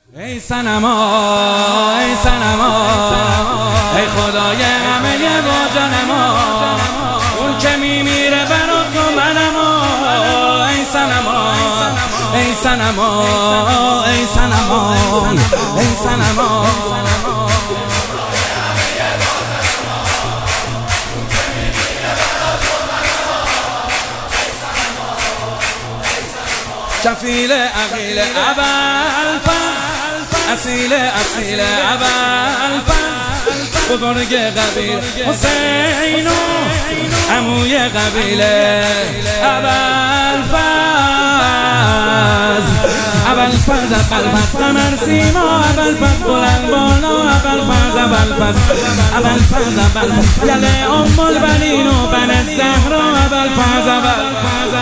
ای صنما ای صنما ای خدای همه با جانما، اون که میمیره برا تو منما. ای صنما ای صنما ای صنما ای صنما کفیل عقیل ابوالفضل، اصیل ابوالفضل، بزرگ قبیل حسین و عموی قبیل ابوالفضل. ابوالفضل قمر سیما، ابوالفضل بلند بالا، ابوالفضل یل ام البنین و بن الزهرا، ابوالفضل.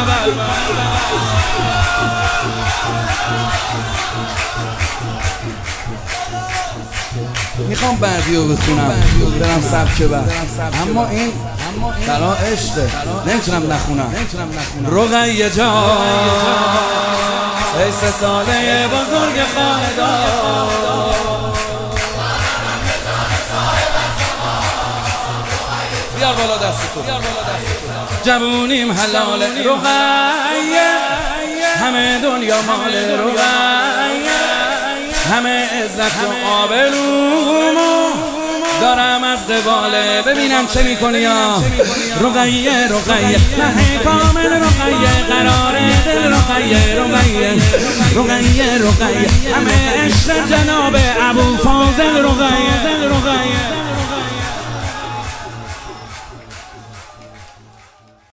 میخوام بعدیو بخونم برم سبک بعد، اما این برا عشقه نمیتونم نخونم. رقیه جان ای 3 ساله بزرگ خاندان، بیار بالا دستتو، جوونیم حلال رقیه، همه دنیا مال رقیه، همه عزت و آبرومو دارم از قباله. ببینم چه میکنی یا رقیه نه کامل رقیه، قرار دل رقیه همه عشق جناب ابوالفاضل رقیه.